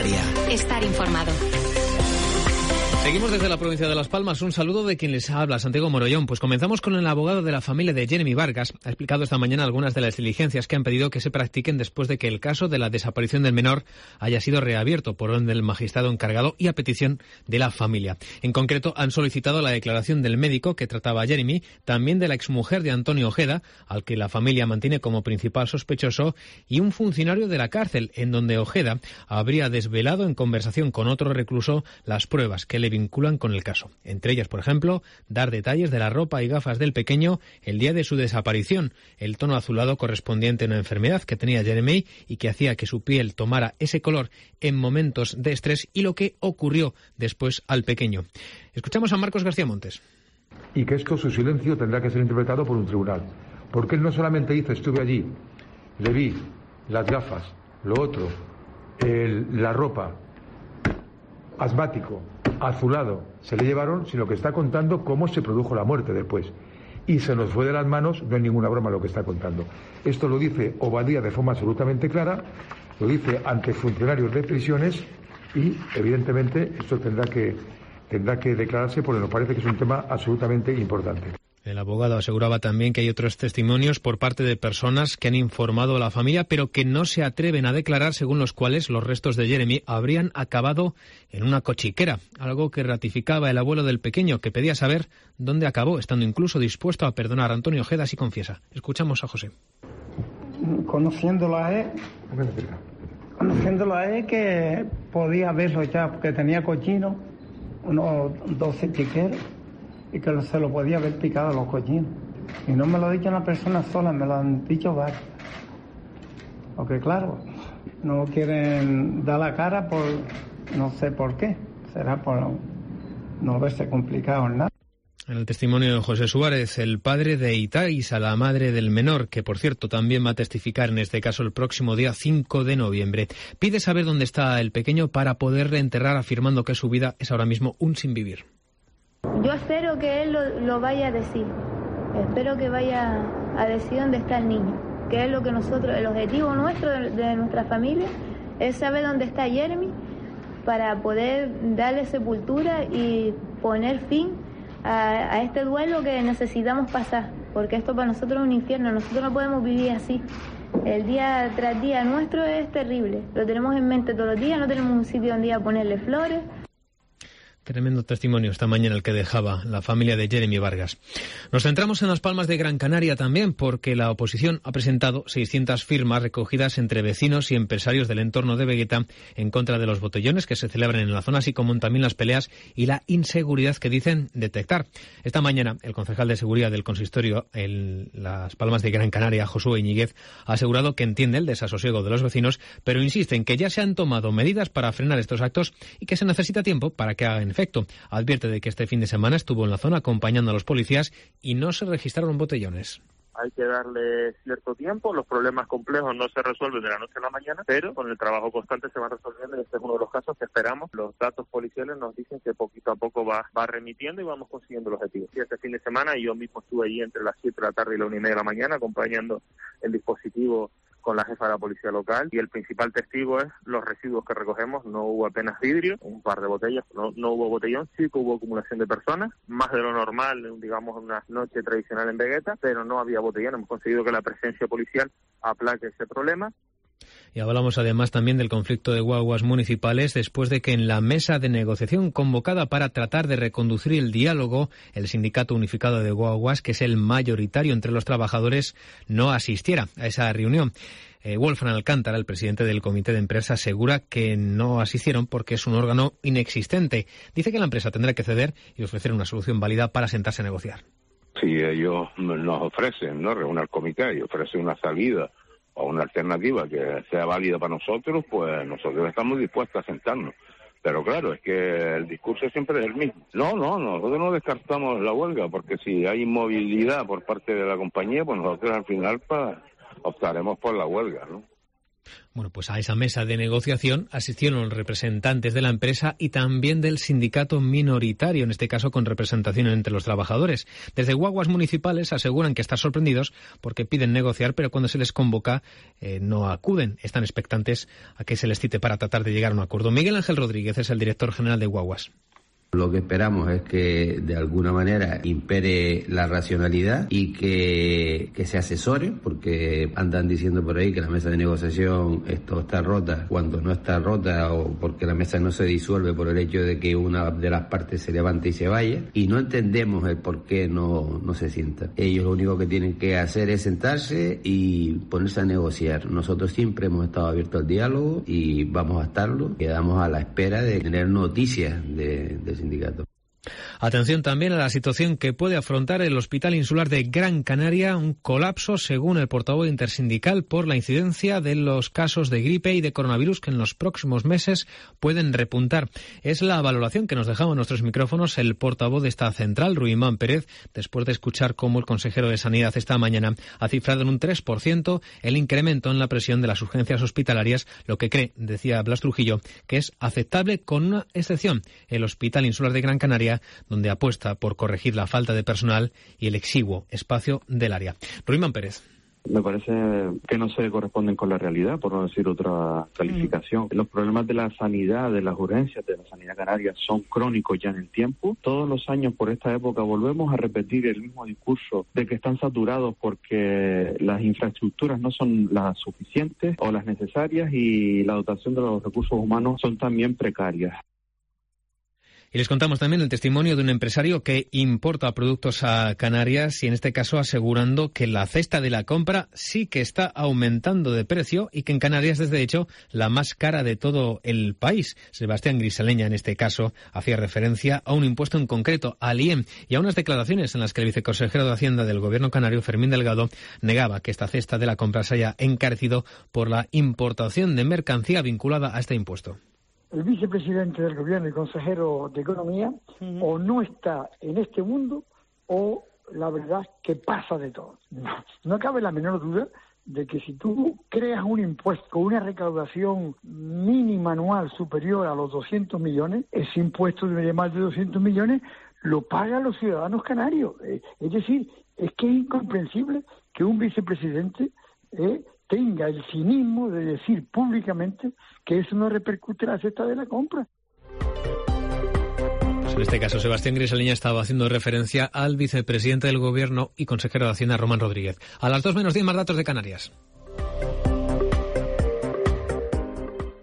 Canaria. Estar informado. Seguimos desde la provincia de Las Palmas. Un saludo de quien les habla, Santiago Morollón. Pues comenzamos con el abogado de la familia de Jeremy Vargas. Ha explicado esta mañana algunas de las diligencias que han pedido que se practiquen después de que el caso de la desaparición del menor haya sido reabierto por orden del magistrado encargado y a petición de la familia. En concreto, han solicitado la declaración del médico que trataba a Jeremy, también de la exmujer de Antonio Ojeda, al que la familia mantiene como principal sospechoso, y un funcionario de la cárcel, en donde Ojeda habría desvelado en conversación con otro recluso las pruebas que le vinculan con el caso. Entre ellas, por ejemplo, dar detalles de la ropa y gafas del pequeño el día de su desaparición, el tono azulado correspondiente a una enfermedad que tenía Jeremy y que hacía que su piel tomara ese color en momentos de estrés, y lo que ocurrió después al pequeño. Escuchamos a Marcos García Montes. Y que esto, su silencio, tendrá que ser interpretado por un tribunal. Porque él no solamente dice, estuve allí, le vi las gafas, lo otro, la ropa, asmático, azulado, se le llevaron, sino que está contando cómo se produjo la muerte después. Y se nos fue de las manos, no es ninguna broma lo que está contando. Esto lo dice Obadía de forma absolutamente clara, lo dice ante funcionarios de prisiones y, evidentemente, esto tendrá que declararse porque nos parece que es un tema absolutamente importante. El abogado aseguraba también que hay otros testimonios por parte de personas que han informado a la familia, pero que no se atreven a declarar, según los cuales los restos de Jeremy habrían acabado en una cochiquera, algo que ratificaba el abuelo del pequeño, que pedía saber dónde acabó, estando incluso dispuesto a perdonar a Antonio Ojeda si confiesa. Escuchamos a José. Conociéndolo a él, que podía verlo ya, porque tenía cochino, unos 12 chiqueros, y que se lo podía haber picado a los cochinos. Y no me lo ha dicho una persona sola, me lo han dicho varios. Porque claro, no quieren dar la cara por no sé por qué. Será por no verse complicado en nada. En el testimonio de José Suárez, el padre de Itaísa, la madre del menor, que por cierto también va a testificar en este caso el próximo día 5 de noviembre, pide saber dónde está el pequeño para poderle enterrar, afirmando que su vida es ahora mismo un sinvivir. Yo espero que él lo vaya a decir. Espero que vaya a decir dónde está el niño. Que es lo que nosotros, el objetivo nuestro de nuestra familia, es saber dónde está Jeremy para poder darle sepultura y poner fin a este duelo que necesitamos pasar. Porque esto para nosotros es un infierno. Nosotros no podemos vivir así. El día tras día nuestro es terrible. Lo tenemos en mente todos los días. No tenemos un sitio donde ir a ponerle flores. Tremendo testimonio esta mañana el que dejaba la familia de Jeremy Vargas. Nos centramos en Las Palmas de Gran Canaria también, porque la oposición ha presentado 600 firmas recogidas entre vecinos y empresarios del entorno de Vegueta en contra de los botellones que se celebran en la zona, así como también las peleas y la inseguridad que dicen detectar. Esta mañana, el concejal de seguridad del consistorio en Las Palmas de Gran Canaria, Josué Iñiguez, ha asegurado que entiende el desasosiego de los vecinos, pero insiste en que ya se han tomado medidas para frenar estos actos y que se necesita tiempo para que hagan efecto. Advierte de que este fin de semana estuvo en la zona acompañando a los policías y no se registraron botellones. Hay que darle cierto tiempo, los problemas complejos no se resuelven de la noche a la mañana, pero con el trabajo constante se van resolviendo y este es uno de los casos que esperamos. Los datos policiales nos dicen que poquito a poco va remitiendo y vamos consiguiendo el objetivo. Y este fin de semana yo mismo estuve allí entre las 7 de la tarde y la 1:30 de la mañana acompañando el dispositivo con la jefa de la policía local y el principal testigo es los residuos que recogemos. No hubo apenas vidrio, un par de botellas, no hubo botellón, sí que hubo acumulación de personas, más de lo normal, digamos una noche tradicional en Vegueta, pero no había botellón. Hemos conseguido que la presencia policial aplaque ese problema. Y hablamos además también del conflicto de guaguas municipales después de que en la mesa de negociación convocada para tratar de reconducir el diálogo, el Sindicato Unificado de Guaguas, que es el mayoritario entre los trabajadores, no asistiera a esa reunión. Wolfram Alcántara, el presidente del comité de empresa, asegura que no asistieron porque es un órgano inexistente. Dice que la empresa tendrá que ceder y ofrecer una solución válida para sentarse a negociar. Si ellos nos ofrecen, ¿no?, reúne al comité y ofrece una salida o una alternativa que sea válida para nosotros, pues nosotros estamos dispuestos a sentarnos. Pero claro, es que el discurso siempre es el mismo. No, nosotros no descartamos la huelga, porque si hay inmovilidad por parte de la compañía, pues nosotros al final optaremos por la huelga, ¿no? Bueno, pues a esa mesa de negociación asistieron representantes de la empresa y también del sindicato minoritario, en este caso con representación entre los trabajadores. Desde guaguas municipales aseguran que están sorprendidos porque piden negociar, pero cuando se les convoca no acuden. Están expectantes a que se les cite para tratar de llegar a un acuerdo. Miguel Ángel Rodríguez es el director general de guaguas. Lo que esperamos es que de alguna manera impere la racionalidad y que se asesore, porque andan diciendo por ahí que la mesa de negociación esto está rota, cuando no está rota, o porque la mesa no se disuelve por el hecho de que una de las partes se levante y se vaya, y no entendemos el por qué no se sientan. Ellos lo único que tienen que hacer es sentarse y ponerse a negociar. Nosotros siempre hemos estado abiertos al diálogo y vamos a estarlo. Quedamos a la espera de tener noticias del sindicato. Atención también a la situación que puede afrontar el Hospital Insular de Gran Canaria, un colapso según el portavoz intersindical por la incidencia de los casos de gripe y de coronavirus que en los próximos meses pueden repuntar. Es la valoración que nos dejaba en nuestros micrófonos el portavoz de esta central, Ruimán Pérez, después de escuchar cómo el consejero de Sanidad esta mañana ha cifrado en un 3% el incremento en la presión de las urgencias hospitalarias, lo que cree, decía Blas Trujillo, que es aceptable con una excepción, el Hospital Insular de Gran Canaria, donde apuesta por corregir la falta de personal y el exiguo espacio del área. Ruimán Pérez. Me parece que no se corresponden con la realidad, por no decir otra calificación. Los problemas de la sanidad, de las urgencias de la sanidad canaria son crónicos ya en el tiempo. Todos los años por esta época volvemos a repetir el mismo discurso de que están saturados porque las infraestructuras no son las suficientes o las necesarias y la dotación de los recursos humanos son también precarias. Y les contamos también el testimonio de un empresario que importa productos a Canarias y en este caso asegurando que la cesta de la compra sí que está aumentando de precio y que en Canarias es de hecho la más cara de todo el país. Sebastián Grisaleña en este caso hacía referencia a un impuesto en concreto, al IEM, y a unas declaraciones en las que el viceconsejero de Hacienda del Gobierno canario, Fermín Delgado, negaba que esta cesta de la compra se haya encarecido por la importación de mercancía vinculada a este impuesto. El vicepresidente del gobierno y consejero de Economía o no está en este mundo o la verdad que pasa de todo. No cabe la menor duda de que si tú creas un impuesto con una recaudación mínima anual superior a los 200 millones, ese impuesto de más de 200 millones lo pagan los ciudadanos canarios. Es decir, es que es incomprensible que un vicepresidente tenga el cinismo de decir públicamente que eso no repercute en la cesta de la compra. Pues en este caso, Sebastián Grisaleña estaba haciendo referencia al vicepresidente del Gobierno y consejero de Hacienda, Román Rodríguez. A las 2:10 más datos de Canarias.